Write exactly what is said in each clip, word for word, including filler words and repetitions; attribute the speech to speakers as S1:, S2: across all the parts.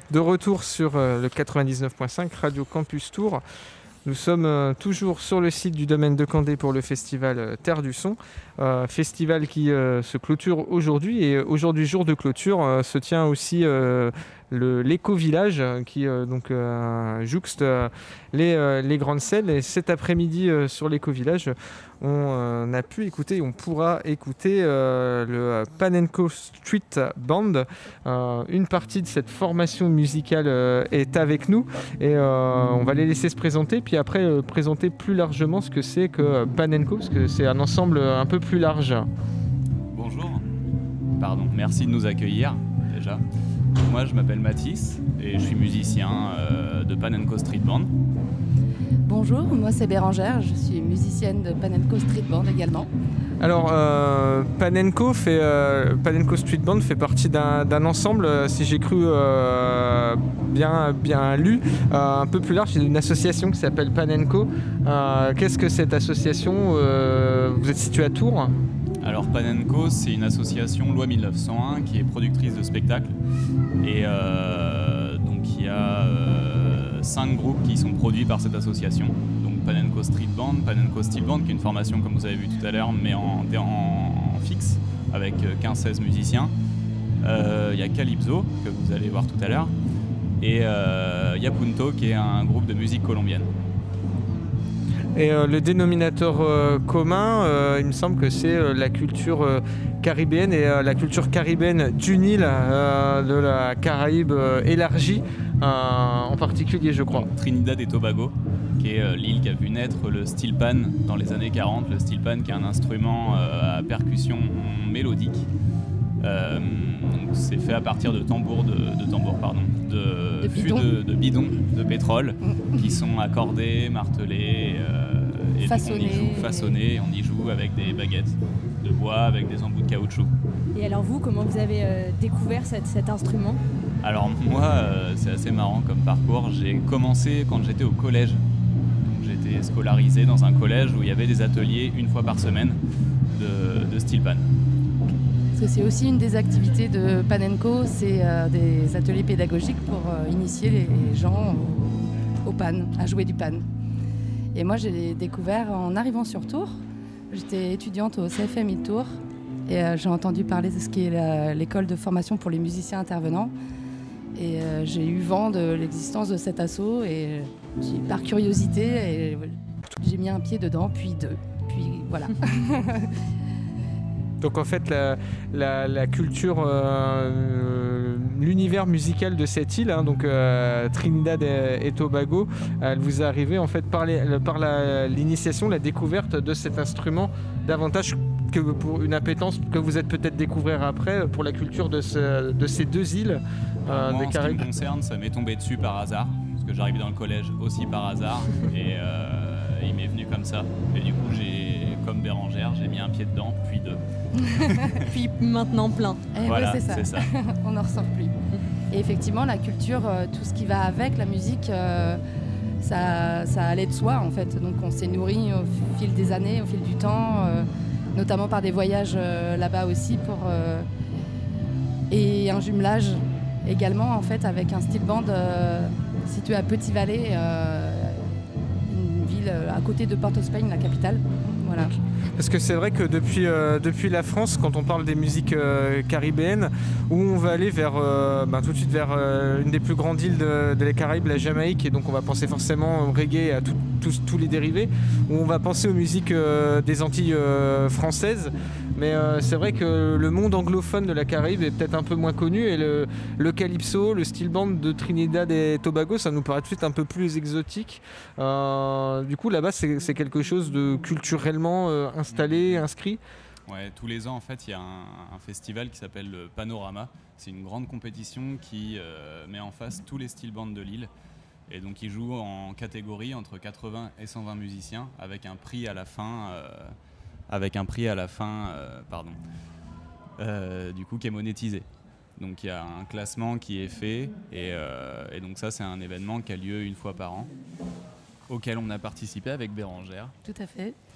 S1: de retour sur euh, le quatre-vingt-dix-neuf point cinq Radio Campus Tours. Nous sommes euh, toujours sur le site du domaine de Candé pour le festival euh, Terre du Son. Euh, festival qui euh, se clôture aujourd'hui. Et aujourd'hui, jour de clôture, euh, se tient aussi euh, le, l'éco-village euh, qui euh, donc, euh, jouxte euh, les, euh, les grandes scènes. Et cet après-midi, euh, sur l'éco-village, on euh, a pu écouter, on pourra écouter euh, le Panenko Street Band. Euh, une partie de cette formation musicale euh, est avec nous et euh, on va les laisser se présenter, puis après euh, présenter plus largement ce que c'est que euh, Panenko, parce que c'est un ensemble un peu plus large.
S2: Bonjour, pardon, merci de nous accueillir déjà. Moi je m'appelle Mathis et je suis musicien euh, de Panenko Street Band.
S3: Bonjour, moi c'est Bérangère, je suis musicienne de Panenko Street Band également.
S1: Alors, euh, Panenko, fait, euh, Panenko Street Band fait partie d'un, d'un ensemble, euh, si j'ai cru euh, bien, bien lu, euh, un peu plus large. C'est une association qui s'appelle Panenko. Euh, qu'est-ce que cette association euh, Vous êtes situé à Tours ?
S2: Alors Panenko, c'est une association loi mille neuf cent un qui est productrice de spectacles. Et euh, donc il y a euh, cinq groupes qui sont produits par cette association. Panenko Street Band, Panenko Steel Band, qui est une formation, comme vous avez vu tout à l'heure, mais en, en, en fixe, avec quinze seize musiciens. Il euh, y a Calypso, que vous allez voir tout à l'heure, et euh, Yapunto, qui est un groupe de musique colombienne.
S1: Et euh, le dénominateur euh, commun, euh, il me semble que c'est euh, la culture euh, caribéenne et euh, la culture caribéenne du Nil, euh, de la Caraïbe euh, élargie, euh, en particulier, je crois.
S2: Donc, Trinidad et Tobago, qui est euh, l'île qui a vu naître le steel pan dans les années quarante. Le steel pan qui est un instrument euh, à percussion mélodique. Euh, donc c'est fait à partir de tambours, de, de, tambours, pardon, de,
S3: de,
S2: fûts
S3: bidons.
S2: de, de bidons de pétrole qui sont accordés, martelés euh, et
S3: façonnés.
S2: On y joue, façonnés. On y joue avec des baguettes de bois, avec des embouts de caoutchouc.
S4: Et alors vous, comment vous avez euh, découvert cette, cet instrument ?
S2: Alors moi, euh, c'est assez marrant comme parcours. J'ai commencé quand j'étais au collège. Donc, j'étais scolarisé dans un collège où il y avait des ateliers une fois par semaine de, de steel pan.
S3: Parce que c'est aussi une des activités de Panenko, c'est euh, des ateliers pédagogiques pour euh, initier les, les gens au, au pan, à jouer du pan. Et moi, j'ai découvert en arrivant sur Tours. J'étais étudiante au C F M I de Tours et euh, j'ai entendu parler de ce qui est la, l'école de formation pour les musiciens intervenants. Et euh, j'ai eu vent de l'existence de cet asso et euh, par curiosité, et, j'ai mis un pied dedans, puis deux. Puis voilà.
S1: Donc en fait, la, la, la culture, euh, l'univers musical de cette île, hein, donc euh, Trinidad et, et Tobago, elle vous est arrivée en fait par, les, par la, l'initiation, la découverte de cet instrument, davantage que pour une appétence que vous êtes peut-être découvrir après pour la culture de, ce, de ces deux îles
S2: euh, Moi,
S1: des
S2: en
S1: Caraïbes.
S2: Ce qui me concerne, ça m'est tombé dessus par hasard, parce que j'arrivais dans le collège aussi par hasard, et euh, il m'est venu comme ça. Et du coup, j'ai, comme Bérangère, j'ai mis un pied dedans, puis deux.
S4: Puis maintenant plein.
S3: Et
S2: voilà,
S3: ouais, c'est ça.
S2: C'est ça.
S3: On n'en ressort plus. Et effectivement, la culture, euh, tout ce qui va avec, la musique, euh, ça, ça allait de soi en fait. Donc on s'est nourri au fil des années, au fil du temps, euh, notamment par des voyages euh, là-bas aussi, pour, euh, et un jumelage également en fait avec un steel band euh, situé à Petit-Valais, euh, une ville à côté de Port-of-Spain, la capitale. Voilà.
S1: Parce que c'est vrai que depuis, euh, depuis la France, quand on parle des musiques euh, caribéennes, où on va aller vers, euh, ben, tout de suite vers euh, une des plus grandes îles de, de les Caraïbes, la Jamaïque, et donc on va penser forcément au reggae et à tout, tout, tous les dérivés, où on va penser aux musiques euh, des Antilles euh, françaises. Mais euh, c'est vrai que le monde anglophone de la Caraïbe est peut-être un peu moins connu, et le, le calypso, le steel band de Trinidad et Tobago, ça nous paraît tout de suite un peu plus exotique. Euh, du coup, là-bas, c'est, c'est quelque chose de culturellement euh, installé, inscrit.
S2: Ouais, tous les ans, en fait, il y a un, un festival qui s'appelle le Panorama. C'est une grande compétition qui euh, met en face tous les steel bands de l'île. Et donc, ils jouent en catégorie entre quatre-vingts et cent vingt musiciens, avec un prix à la fin... Euh, avec un prix à la fin, euh, pardon, euh, du coup qui est monétisé. Donc il y a un classement qui est fait, et, euh, et donc ça c'est un événement qui a lieu une fois par an, auquel on a participé avec Bérangère.
S3: Tout à fait.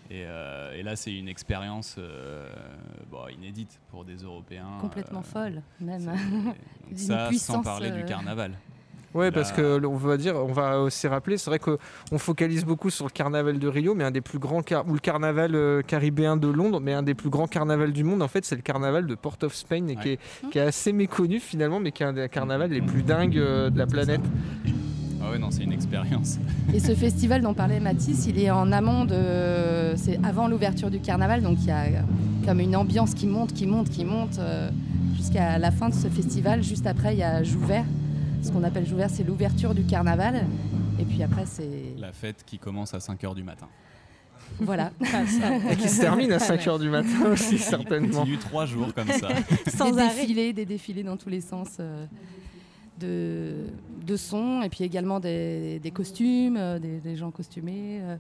S2: Et, euh, et là, c'est une expérience euh, bon, inédite pour des Européens.
S3: Complètement
S2: euh,
S3: folle, même.
S2: Donc
S3: D'une
S2: ça,
S3: puissance,
S2: sans parler
S3: euh,
S2: du carnaval.
S1: Ouais,
S2: Là-
S1: parce que on va dire, on va aussi rappeler, c'est vrai qu'on focalise beaucoup sur le carnaval de Rio, mais un des plus grands car- ou le carnaval euh, caribéen de Londres, mais un des plus grands carnavals du monde, en fait, c'est le carnaval de Port of Spain, et qui, est, qui est assez méconnu finalement, mais qui est un des carnavals les plus dingues euh, de la planète.
S2: Ah ouais, non, c'est une expérience.
S3: Et ce festival dont parlait Mathis, il est en amont de. C'est avant l'ouverture du carnaval, donc il y a comme une ambiance qui monte, qui monte, qui monte euh, jusqu'à la fin de ce festival. Juste après, il y a Jouvert. Ce qu'on appelle Jouvert, c'est l'ouverture du carnaval. Et puis après, c'est.
S2: La fête qui commence à cinq heures du matin.
S3: Voilà.
S1: Et qui se termine à cinq heures du matin aussi,
S2: Il
S1: certainement.
S2: continue trois jours comme ça.
S4: Sans
S3: des
S4: arrêt.
S3: défilés, des défilés dans tous les sens euh, de, de sons, et puis également des, des costumes, euh, des, des gens costumés. euh.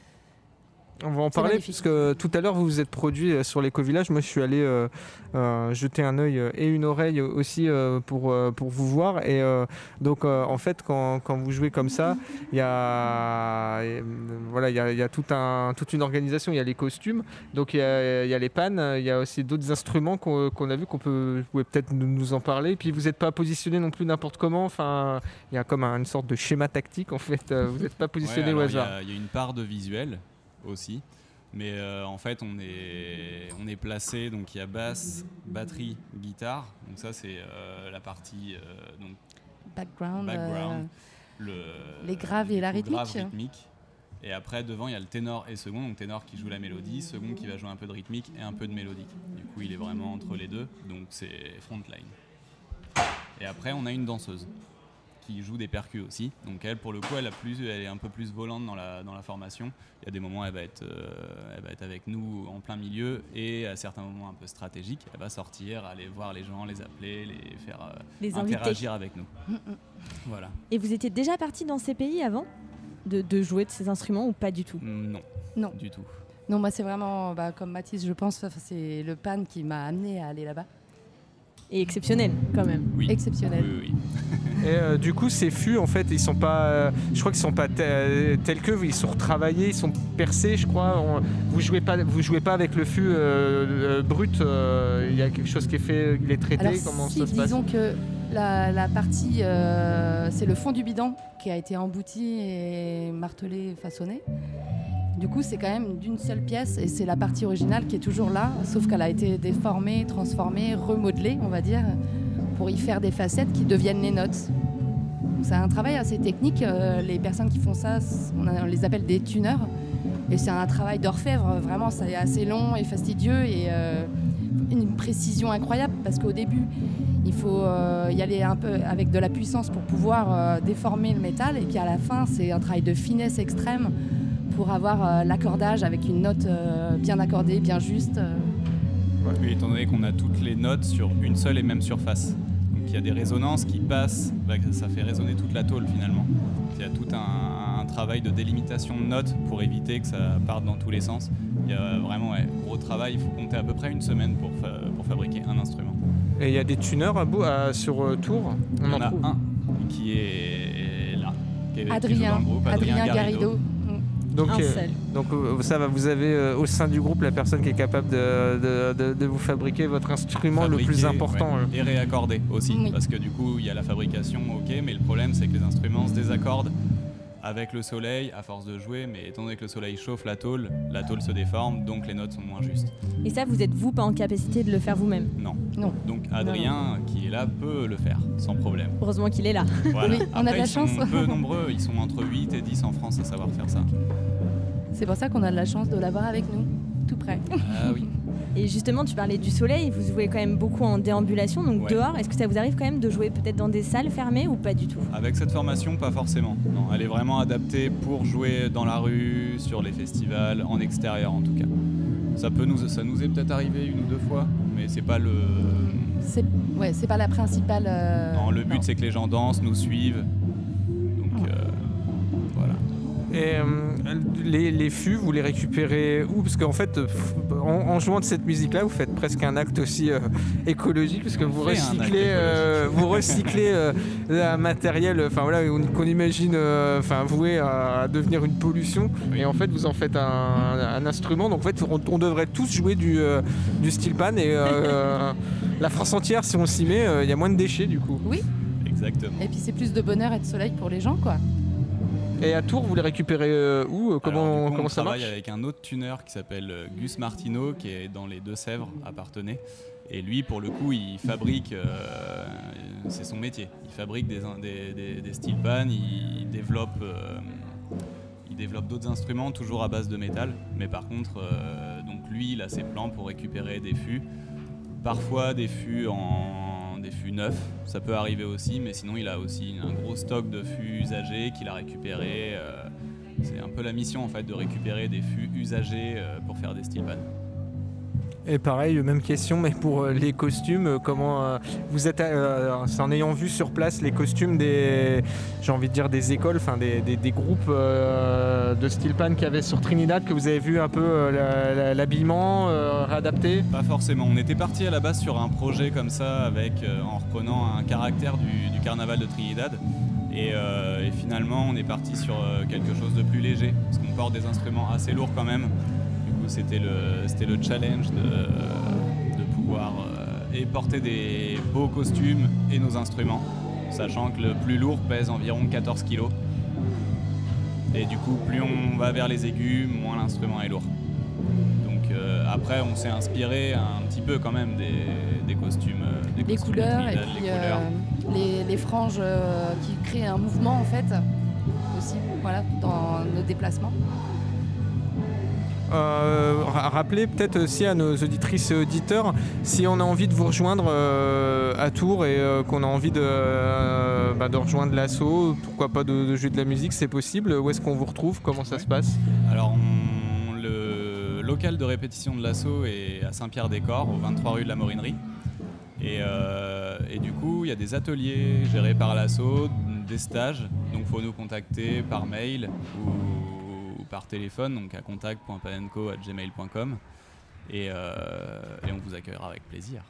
S1: On va en
S3: C'est
S1: parler,
S3: magnifique.
S1: parce que tout à l'heure, vous vous êtes produit euh, sur l'éco-village. Moi, je suis allé euh, euh, jeter un œil euh, et une oreille aussi euh, pour, euh, pour vous voir. Et euh, donc, euh, en fait, quand, quand vous jouez comme ça, il y a, euh, voilà, il y a, il y a tout un, toute une organisation. Il y a les costumes, donc il y a, il y a les pannes, il y a aussi d'autres instruments qu'on qu'on a vu, qu'on peut, vous pouvez peut-être nous, nous en parler. Puis, vous n'êtes pas positionné non plus n'importe comment. Enfin, il y a comme un- une sorte de schéma tactique, en fait. Euh, Vous n'êtes pas positionné
S2: Ouais,
S1: au
S2: alors, il y
S1: hasard.
S2: a- Il y, a une part de visuel aussi, mais euh, en fait on est, on est placé, donc il y a basse, batterie, guitare, donc ça c'est euh, la partie euh, donc
S3: Background.
S2: background, le,
S3: les graves et
S2: du
S3: la
S2: coup,
S3: rythmique.
S2: grave, rythmique. Et après devant il y a le ténor et second, donc ténor qui joue la mélodie, second qui va jouer un peu de rythmique et un peu de mélodique. Du coup il est vraiment entre les deux, donc c'est frontline. Et après on a une danseuse qui joue des percus aussi. Donc elle, pour le coup, elle, a plus, elle est un peu plus volante dans la, dans la formation. Il y a des moments, elle va, être, euh, elle va être avec nous en plein milieu, et à certains moments un peu stratégiques, elle va sortir, aller voir les gens, les appeler, les faire euh,
S4: Les
S2: interagir avec nous.
S3: Mm, mm.
S2: Voilà.
S4: Et vous étiez déjà parti dans ces pays avant de, de jouer de ces instruments ou pas du tout?
S2: Non,
S3: Non.
S2: du tout.
S3: Non, moi c'est vraiment, bah, comme Mathis, je pense, enfin, c'est le pan qui m'a amené à aller là-bas.
S4: Et exceptionnel quand même.
S2: Oui.
S3: Exceptionnel.
S2: Oui, oui, oui.
S1: Et euh, du coup, ces fûts, en fait, ils sont pas. euh, je crois qu'ils sont pas te- tels que. Ils sont retravaillés, ils sont percés, je crois. On- vous jouez pas, vous jouez pas avec le fût euh, euh, brut. euh, Il y a quelque chose qui est fait, il est traité.
S3: Alors,
S1: comment
S3: si,
S1: ça se passe?
S3: disons que la, la partie, euh, c'est le fond du bidon qui a été embouti et martelé, façonné. Du coup, c'est quand même d'une seule pièce, et c'est la partie originale qui est toujours là, sauf qu'elle a été déformée, transformée, remodelée, on va dire, pour y faire des facettes qui deviennent les notes. Donc, c'est un travail assez technique. euh, les personnes qui font ça, on, a- on les appelle des tuneurs, et c'est un travail d'orfèvre. Vraiment, c'est assez long et fastidieux, et euh, une précision incroyable, parce qu'au début, il faut euh, y aller un peu avec de la puissance pour pouvoir euh, déformer le métal, et puis à la fin, c'est un travail de finesse extrême pour avoir euh, l'accordage avec une note euh, bien accordée, bien juste. euh.
S2: Oui, étant donné qu'on a toutes les notes sur une seule et même surface. Donc il y a des résonances qui passent, bah, ça fait résonner toute la tôle finalement. Il y a tout un, un travail de délimitation de notes pour éviter que ça parte dans tous les sens. Il y a vraiment ouais, gros travail, il faut compter à peu près une semaine pour, fa- pour fabriquer un instrument.
S1: Et il y a des tuneurs à bout, à- sur euh, Tours. On
S2: Il y en a
S1: trouve.
S2: un qui est là, qui est- qui joue dans
S3: Adrien,
S2: le groupe,
S3: Adrien Garrido. Mm.
S1: Donc,
S4: Un
S1: euh,
S4: seul.
S1: donc euh, ça va, vous avez euh, au sein du groupe la personne qui est capable de, de- de- de vous fabriquer votre instrument le plus
S2: Fabriqué,
S1: important.
S2: ouais.
S1: euh.
S2: Et réaccordé aussi,
S3: Oui.
S2: parce que du coup il y a la fabrication, ok, mais le problème c'est que les instruments se désaccordent avec le soleil à force de jouer, mais étant donné que le soleil chauffe la tôle, la tôle se déforme, donc les notes sont moins justes.
S4: Et ça, vous êtes vous pas en capacité de le faire vous-même?
S2: Non.
S3: Non.
S2: Donc Adrien, qui est là, peut le faire sans problème.
S4: Heureusement qu'il est là.
S2: Voilà.
S3: Oui, on a de
S2: Après,
S3: la
S2: ils sont
S3: chance.
S2: peu nombreux, ils sont entre huit et dix en France à savoir faire ça.
S3: C'est pour ça qu'on a de la chance de l'avoir avec nous, tout près.
S2: Ah oui.
S4: Et justement, tu parlais du soleil, vous jouez quand même beaucoup en déambulation, donc
S2: Ouais.
S4: dehors. Est-ce que ça vous arrive quand même de jouer peut-être dans des salles fermées ou pas du tout?
S2: Avec cette formation, pas forcément. Non, elle est vraiment adaptée pour jouer dans la rue, sur les festivals, en extérieur en tout cas. Ça peut nous, ça nous est peut-être arrivé une ou deux fois, mais c'est pas le.
S3: C'est ouais, c'est pas la principale. euh,
S2: Non, le but
S3: non.
S2: c'est que les gens dansent, nous suivent. Donc euh, voilà.
S1: Et euh, les, les fûts, vous les récupérez où? Parce qu'en fait, en, en jouant de cette musique-là, vous faites presque un acte aussi euh, écologique, parce que vous recyclez, euh, vous recyclez euh, un matériel, enfin voilà, qu'on imagine, enfin euh, voué à, à devenir une pollution. Oui. Et en fait, vous en faites un, un instrument. Donc en fait, on, on devrait tous jouer du, euh, du steel pan et euh, la France entière, si on s'y met, il euh, y a moins de déchets du coup.
S3: Oui.
S2: Exactement.
S3: Et puis c'est plus de bonheur et de soleil pour les gens, quoi.
S1: Et à Tours, vous les récupérez euh, où? Comment,
S2: Alors, du coup,
S1: comment
S2: on
S1: ça marche?
S2: On travaille avec un autre tuner qui s'appelle Gus Martineau, qui est dans les Deux-Sèvres, à Parthenay. Et lui, pour le coup, il fabrique, euh, c'est son métier. Il fabrique des, des, des, des steel pans, il développe, euh, il développe d'autres instruments, toujours à base de métal. Mais par contre, euh, donc lui, il a ses plans pour récupérer des fûts. Parfois des fûts en des fûts neufs, ça peut arriver aussi, mais sinon il a aussi un gros stock de fûts usagés qu'il a récupérés. Euh, c'est un peu la mission en fait de récupérer des fûts usagés euh, pour faire des steel pans.
S1: Et pareil, même question, mais pour euh, les costumes, euh, comment euh, vous êtes, euh, en ayant vu sur place les costumes des, j'ai envie de dire des écoles, enfin des, des, des groupes euh, de steel pan qu'il y avait sur Trinidad, que vous avez vu un peu euh, la, la, l'habillement euh, réadapté?
S2: Pas forcément. On était parti à la base sur un projet comme ça, avec euh, en reprenant un caractère du, du carnaval de Trinidad. Et, euh, et finalement, on est parti sur euh, quelque chose de plus léger, parce qu'on porte des instruments assez lourds quand même. C'était le, c'était le challenge de, de pouvoir euh, et porter des beaux costumes et nos instruments, sachant que le plus lourd pèse environ quatorze kilos. Et du coup, plus on va vers les aigus, moins l'instrument est lourd. Donc euh, après, on s'est inspiré un petit peu quand même des, des costumes, des
S3: les
S2: costumes
S3: couleurs
S2: de Trinidad,
S3: et puis
S2: les, couleurs.
S3: Euh, les, les franges euh, qui créent un mouvement en fait aussi, voilà, dans nos déplacements.
S1: Euh, rappeler peut-être aussi à nos auditrices et auditeurs, si on a envie de vous rejoindre euh, à Tours et euh, qu'on a envie de, euh, bah, de rejoindre l'asso, pourquoi pas de, de jouer de la musique, c'est possible. Où est-ce qu'on vous retrouve? Comment ça ouais. se passe?
S2: Alors on, le local de répétition de l'asso est à Saint-Pierre-des-Corps, au vingt-trois rue de la Morinerie. Et, euh, et du coup, il y a des ateliers gérés par l'asso, des stages, donc il faut nous contacter par mail ou par téléphone, donc à contact point panenco arobase gmail point com et, euh, et on vous accueillera avec plaisir.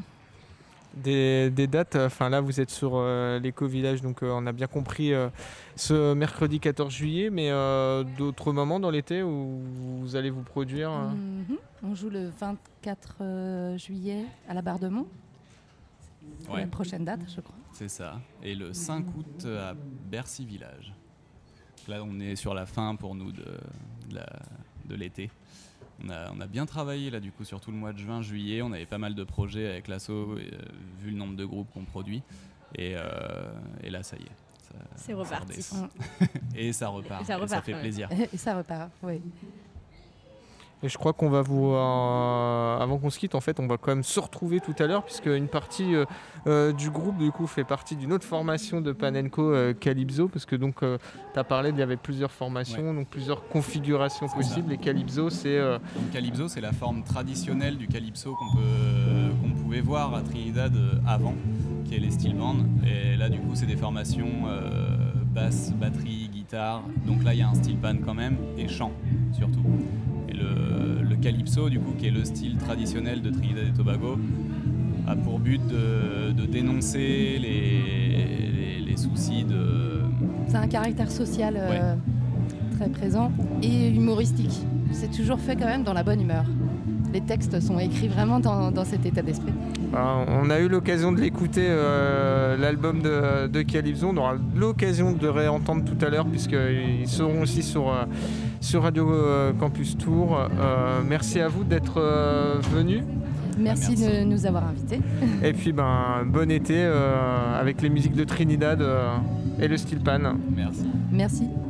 S1: Des, des dates, enfin là vous êtes sur euh, l'éco-village, donc euh, on a bien compris euh, ce mercredi quatorze juillet, mais euh, d'autres moments dans l'été où vous allez vous produire euh...
S3: mm-hmm. On joue le vingt-quatre juillet à la Barre de Mont, c'est ouais. la prochaine date je crois.
S2: C'est ça, et le cinq août à Bercy Village. Là, on est sur la fin pour nous de, de, la, de l'été. On a, on a bien travaillé là, du coup, sur tout le mois de juin, juillet. On avait pas mal de projets avec l'asso, euh, vu le nombre de groupes qu'on produit. Et, euh, et là, ça y est. Ça,
S4: c'est reparti.
S2: Ça et ça repart. Et ça, repart, et ça fait ouais. plaisir.
S3: Et ça repart, oui.
S1: Et je crois qu'on va vous, euh, avant qu'on se quitte, en fait, on va quand même se retrouver tout à l'heure, puisque une partie euh, euh, du groupe, du coup, fait partie d'une autre formation de Panenco euh, Calypso, parce que donc, euh, tu as parlé qu'il y avait plusieurs formations, ouais. donc plusieurs configurations c'est possibles. Ça. Et Calypso, c'est euh...
S2: donc, Calypso, c'est la forme traditionnelle du Calypso qu'on peut, euh, qu'on pouvait voir à Trinidad avant, qui est les steel bands. Et là, du coup, c'est des formations euh, basse, batterie, guitare. Donc là, il y a un steel pan quand même, et chant surtout. Et le, le calypso, du coup, qui est le style traditionnel de Trinidad et Tobago, a pour but de, de dénoncer les, les, les soucis de...
S3: C'est un caractère social euh,
S2: ouais.
S3: très présent et humoristique. C'est toujours fait quand même dans la bonne humeur. Les textes sont écrits vraiment dans, dans cet état d'esprit.
S1: Alors, on a eu l'occasion de l'écouter, euh, l'album de, de Calypso. On aura l'occasion de réentendre tout à l'heure, puisqu'ils seront aussi sur... Euh, sur Radio Campus Tours. Euh, merci à vous d'être euh, venus.
S3: Merci, merci de nous avoir invités.
S1: Et puis ben, bon été euh, avec les musiques de Trinidad euh, et le steel pan.
S2: Merci.
S3: Merci.